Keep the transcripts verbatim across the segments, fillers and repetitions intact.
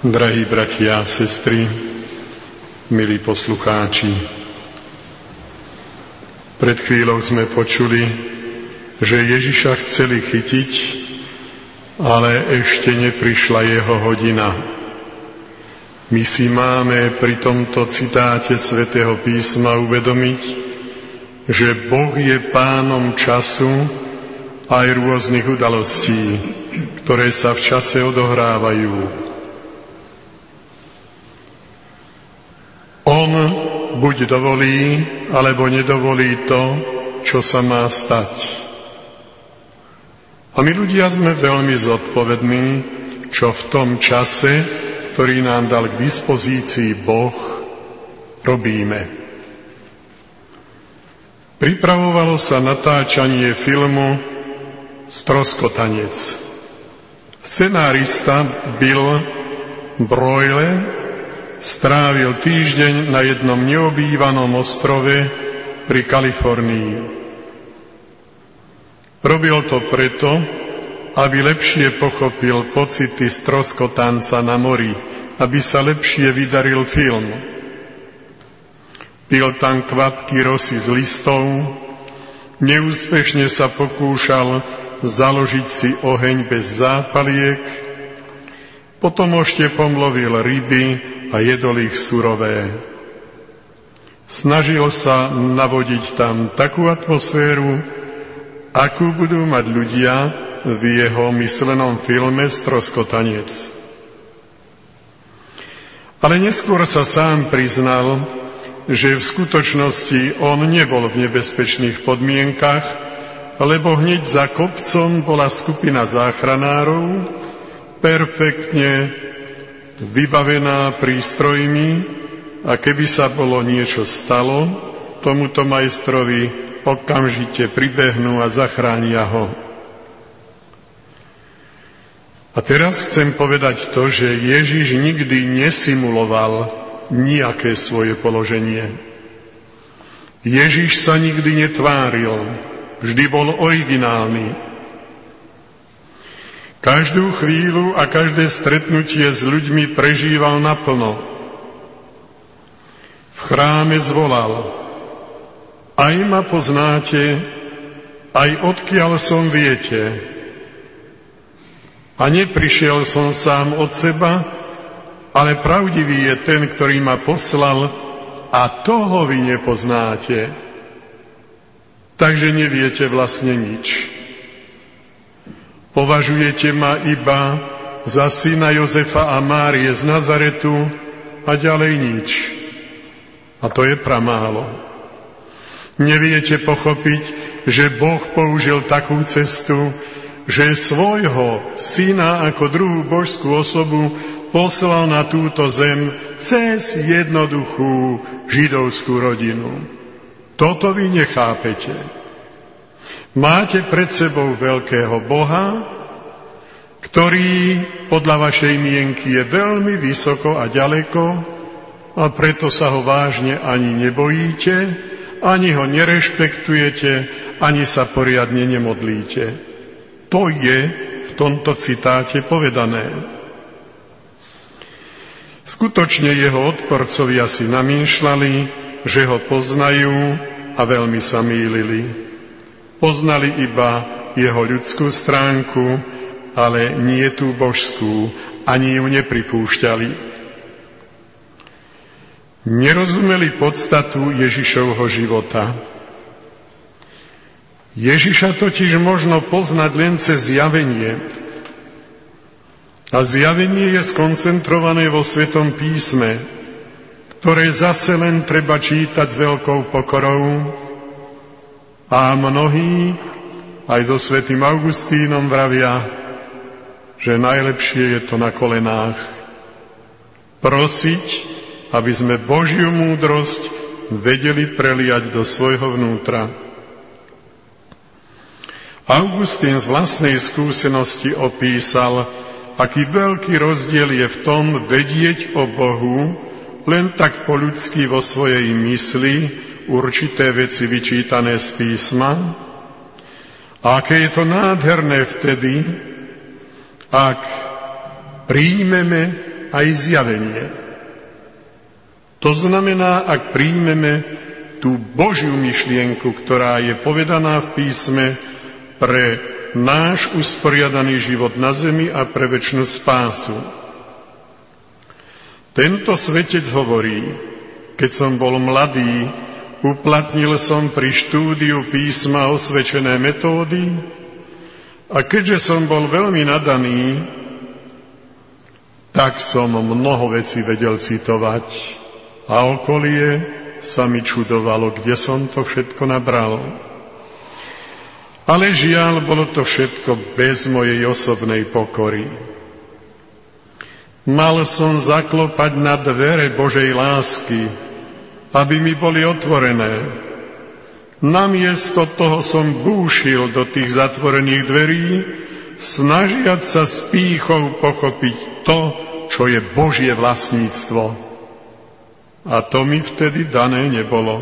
Drahí bratia a sestry, milí poslucháči, pred chvíľou sme počuli, že Ježiša chceli chytiť, ale ešte neprišla jeho hodina. My si máme pri tomto citáte Svätého písma uvedomiť, že Boh je pánom času aj rôznych udalostí, ktoré sa v čase odohrávajú. On buď dovolí, alebo nedovolí to, čo sa má stať. A my ľudia sme veľmi zodpovední, čo v tom čase, ktorý nám dal k dispozícii Boh, robíme. Pripravovalo sa natáčanie filmu Stroskotanec. Scenárista Bill Broyle strávil týždeň na jednom neobývanom ostrove pri Kalifornii. Robil to preto, aby lepšie pochopil pocity stroskotanca na mori, aby sa lepšie vydaril film. Pil tam kvapky rosy z listov, neúspešne sa pokúšal založiť si oheň bez zápaliek, potom oštepom lovil ryby a jedol ich surové. Snažil sa navodiť tam takú atmosféru, akú budú mať ľudia v jeho myslenom filme Stroskotanec. Ale neskôr sa sám priznal, že v skutočnosti on nebol v nebezpečných podmienkach, lebo hneď za kopcom bola skupina záchranárov, perfektne vybavená prístrojmi, a keby sa bolo niečo stalo, tomuto majstrovi okamžite pribehnú a zachránia ho. A teraz chcem povedať to, že Ježiš nikdy nesimuloval nijaké svoje položenie. Ježiš sa nikdy netváril, vždy bol originálny. Každú chvíľu a každé stretnutie s ľuďmi prežíval naplno. V chráme zvolal: Aj ma poznáte, aj odkiaľ som viete. A neprišiel som sám od seba, ale pravdivý je ten, ktorý ma poslal, a toho vy nepoznáte. Takže neviete vlastne nič. Považujete ma iba za syna Jozefa a Márie z Nazaretu a ďalej nič. A to je pramálo. Neviete pochopiť, že Boh použil takú cestu, že svojho syna ako druhú božskú osobu poslal na túto zem cez jednoduchú židovskú rodinu. Toto vy nechápete. Máte pred sebou veľkého Boha, ktorý podľa vašej mienky je veľmi vysoko a ďaleko, a preto sa ho vážne ani nebojíte, ani ho nerešpektujete, ani sa poriadne nemodlíte. To je v tomto citáte povedané. Skutočne jeho odporcovia si namýšľali, že ho poznajú, a veľmi sa mýlili. Poznali iba jeho ľudskú stránku, ale nie tú božskú, ani ju nepripúšťali. Nerozumeli podstatu Ježišovho života. Ježiša totiž možno poznať len cez zjavenie. A zjavenie je skoncentrované vo Svetom písme, ktoré zase len treba čítať s veľkou pokorou. A mnohí aj so svätým Augustínom vravia, že najlepšie je to na kolenách. Prosiť, aby sme Božiu múdrosť vedeli preliať do svojho vnútra. Augustín z vlastnej skúsenosti opísal, aký veľký rozdiel je v tom vedieť o Bohu len tak po ľudsky vo svojej mysli, určité veci vyčítané z písma, a aké je to nádherné vtedy, ak príjmeme aj zjavenie. To znamená, ak príjmeme tú Božiu myšlienku, ktorá je povedaná v písme pre náš usporiadaný život na zemi a pre večnú spásu. Tento svetec hovorí, keď som bol mladý, uplatnil som pri štúdiu písma osvedčené metódy a keďže som bol veľmi nadaný, tak som mnoho vecí vedel citovať a okolie sa mi čudovalo, kde som to všetko nabral. Ale žiaľ, bolo to všetko bez mojej osobnej pokory. Mal som zaklopať na dvere Božej lásky, aby mi boli otvorené. Namiesto toho som búšil do tých zatvorených dverí, snažiať sa s pýchou pochopiť to, čo je Božie vlastníctvo. A to mi vtedy dané nebolo.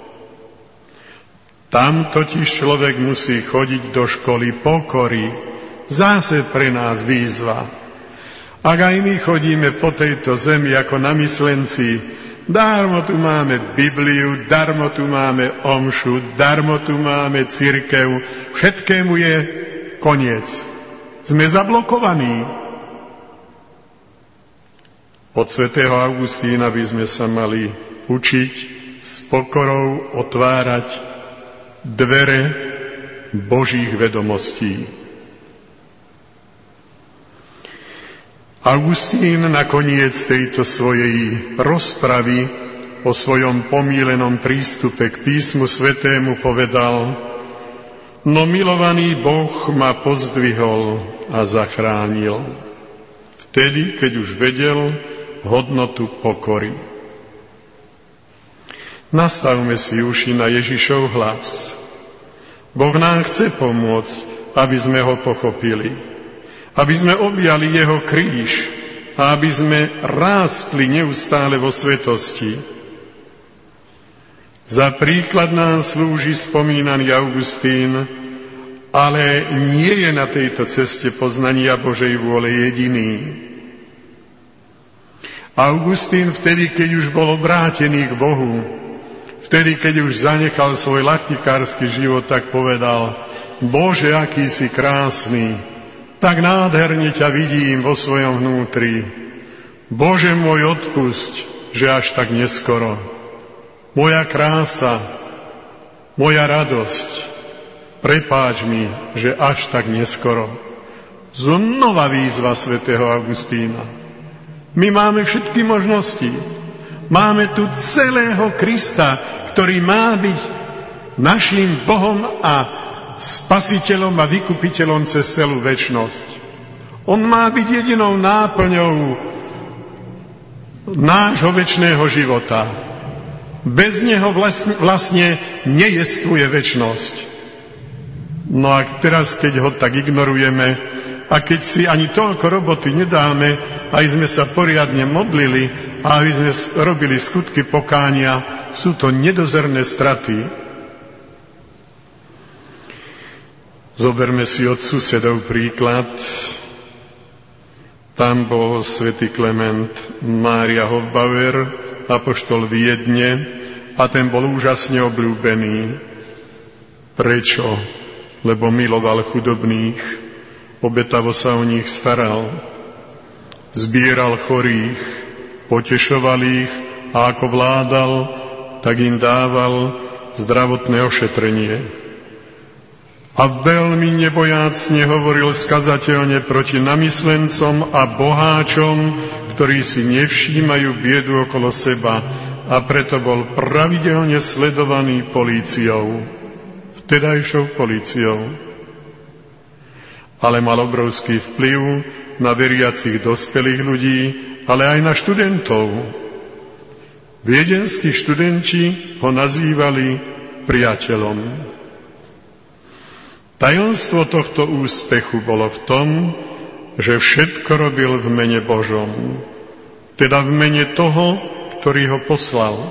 Tam totiž človek musí chodiť do školy pokory. Zase pre nás výzva. Ak aj my chodíme po tejto zemi ako namyslenci, darmo tu máme Bibliu, darmo tu máme omšu, darmo tu máme cirkev, všetkému je koniec. Sme zablokovaní. Od svätého Augustína by sme sa mali učiť s pokorou otvárať dvere Božích vedomostí. Augustín nakoniec tejto svojej rozpravy o svojom pomýlenom prístupe k písmu svätému povedal: no milovaný Boh ma pozdvihol a zachránil. Vtedy, keď už vedel hodnotu pokory. Nastavme si uši na Ježišov hlas. Boh nám chce pomôcť, aby sme ho pochopili, aby sme objali jeho kríž a aby sme rástli neustále vo svetosti. Za príklad nám slúži spomínaný Augustín, ale nie je na tejto ceste poznania Božej vôle jediný. Augustín vtedy, keď už bol obrátený k Bohu, vtedy, keď už zanechal svoj ľachtikársky život, tak povedal: Bože, aký si krásny, tak nádherne ťa vidím vo svojom vnútri. Bože môj, odpusť, že až tak neskoro. Moja krása, moja radosť, prepáč mi, že až tak neskoro. Znova výzva svätého Augustína. My máme všetky možnosti. Máme tu celého Krista, ktorý má byť naším Bohom a spasiteľom a vykupiteľom cez celú večnosť. On má byť jedinou náplňou nášho večného života. Bez neho vlastne, vlastne nejestvuje večnosť. No a teraz, keď ho tak ignorujeme a keď si ani toľko roboty nedáme, aj sme sa poriadne modlili a aby sme robili skutky pokánia, sú to nedozerné straty. Zoberme si od susedov príklad. Tam bol svätý Klement Mária Hofbauer, apoštol Viedne, a ten bol úžasne obľúbený. Prečo? Lebo miloval chudobných, obetavo sa o nich staral, zbieral chorých, potešoval ich a ako vládal, tak im dával zdravotné ošetrenie. A veľmi nebojácne hovoril skazateľne proti namyslencom a boháčom, ktorí si nevšímajú biedu okolo seba, a preto bol pravidelne sledovaný políciou, vtedajšou políciou. Ale mal obrovský vplyv na veriacich dospelých ľudí, ale aj na študentov. Viedenskí študenti ho nazývali priateľom. Tajomstvo tohto úspechu bolo v tom, že všetko robil v mene Božom, teda v mene toho, ktorý ho poslal.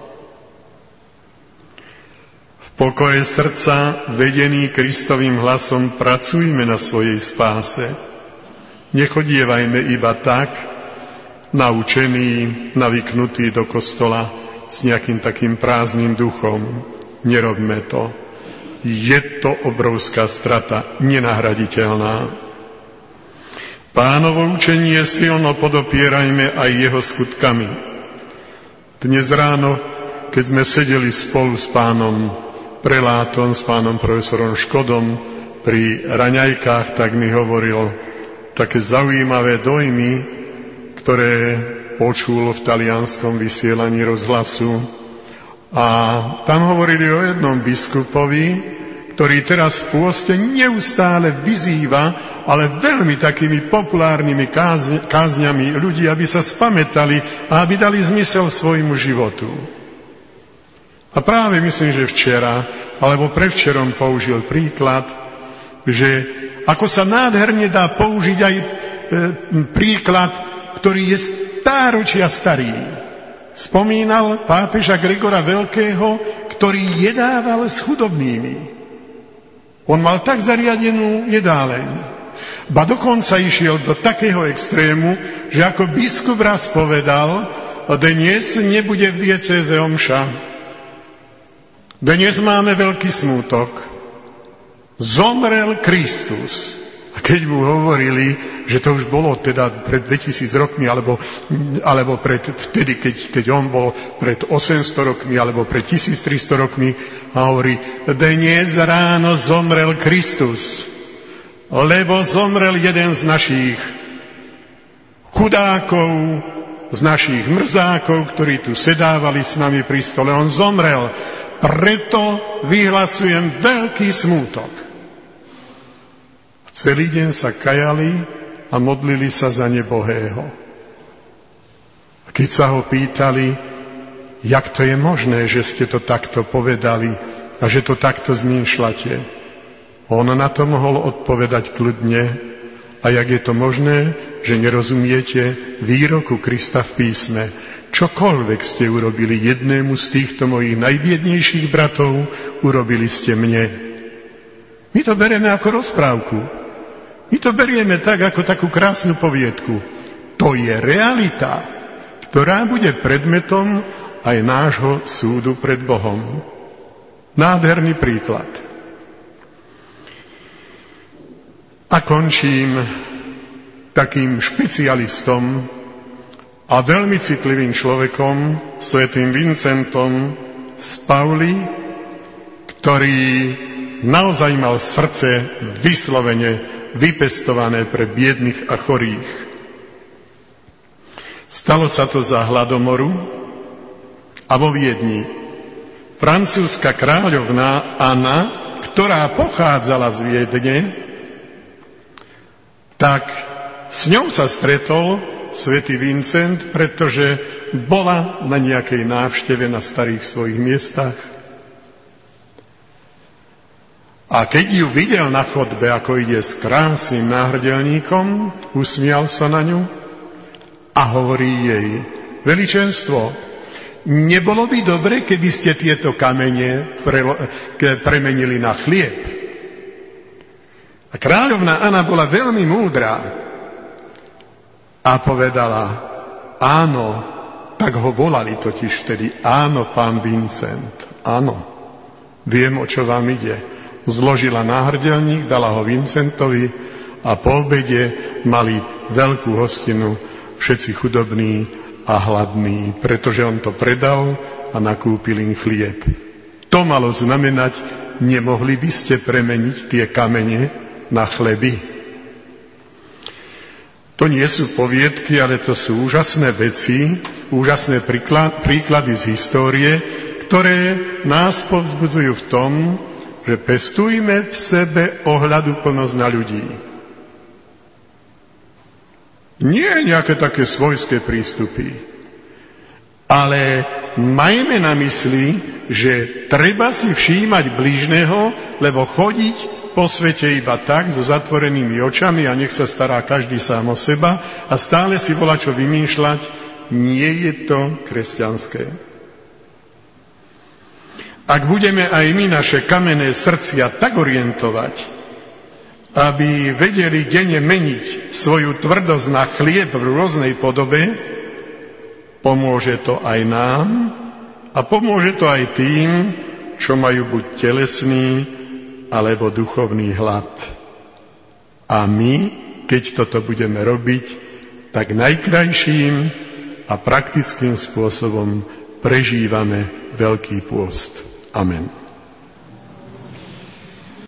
V pokore srdca, vedený Kristovým hlasom, pracujme na svojej spáse. Nechodievajme iba tak, naučení, navyknutí do kostola s nejakým takým prázdnym duchom. Nerobme to. Je to obrovská strata, nenahraditeľná. Pánovo učenie silno podopierajme aj jeho skutkami. Dnes ráno, keď sme sedeli spolu s pánom prelátom, s pánom profesorom Škodom pri raňajkách, tak mi hovoril také zaujímavé dojmy, ktoré počul v talianskom vysielaní rozhlasu. A tam hovorili o jednom biskupovi, ktorý teraz v pôste neustále vyzýva, ale veľmi takými populárnymi kázň, kázňami ľudí, aby sa spamätali a aby dali zmysel svojmu životu. A práve myslím, že včera, alebo prevčerom použil príklad, že ako sa nádherne dá použiť aj e, príklad, ktorý je stáročia starý. Spomínal pápeža Gregora Veľkého, ktorý jedával s chudobnými. On mal tak zariadenú jedáleň. Ba dokonca išiel do takého extrému, že ako biskup raz povedal, dnes nebude v diecéze omša. Dnes máme veľký smútok. Zomrel Kristus. A keď mu hovorili, že to už bolo teda pred dvetisíc rokmi, alebo, alebo pred, vtedy, keď, keď on bol pred osemsto rokmi, alebo pred tisíctristo rokmi, a hovorí, dnes ráno zomrel Kristus, lebo zomrel jeden z našich chudákov, z našich mrzákov, ktorí tu sedávali s nami pri stole. On zomrel, preto vyhlasujem veľký smútok. Celý deň sa kajali a modlili sa za nebohého. A keď sa ho pýtali, jak to je možné, že ste to takto povedali a že to takto zmýšľate, on na to mohol odpovedať kľudne, a jak je to možné, že nerozumiete výroku Krista v písme. Čokoľvek ste urobili jednému z týchto mojich najbiednejších bratov, urobili ste mne. My to bereme ako rozprávku. My to berieme tak, ako takú krásnu poviedku. To je realita, ktorá bude predmetom aj nášho súdu pred Bohom. Nádherný príklad. A končím takým špecialistom a veľmi citlivým človekom, svätým Vincentom z Pauli, ktorý naozaj mal srdce vyslovene vypestované pre biedných a chorých. Stalo sa to za hladomoru a vo Viedni francúzska kráľovná Anna, ktorá pochádzala z Viedne, tak s ňou sa stretol svätý Vincent, pretože bola na nejakej návšteve na starých svojich miestach. A keď ju videl na chodbe, ako ide s krásnym náhrdelníkom, usmial sa na ňu a hovorí jej, veličenstvo, nebolo by dobre, keby ste tieto kamene pre, premenili na chlieb. A kráľovná Anna bola veľmi múdra a povedala, áno, tak ho volali totiž vtedy, áno, pán Vincent, áno, viem, o čo vám ide. Zložila náhrdelník, dala ho Vincentovi a po obede mali veľkú hostinu, všetci chudobní a hladní, pretože on to predal a nakúpil im chlieb. To malo znamenať, nemohli by ste premeniť tie kamene na chleby. To nie sú poviedky, ale to sú úžasné veci, úžasné príklady z histórie, ktoré nás povzbudzujú v tom, že pestujme v sebe ohľaduplnosť na ľudí. Nie nejaké také svojské prístupy, ale majme na mysli, že treba si všímať bližného, lebo chodiť po svete iba tak, so zatvorenými očami a nech sa stará každý sám o seba a stále si volá čo vymýšľať, nie je to kresťanské. Ak budeme aj my naše kamenné srdcia tak orientovať, aby vedeli denne meniť svoju tvrdosť na chlieb v rôznej podobe, Pomôže to aj nám a pomôže to aj tým, čo majú buď telesný alebo duchovný hlad. A my, keď toto budeme robiť, tak najkrajším a praktickým spôsobom prežívame Veľký pôst. Amen.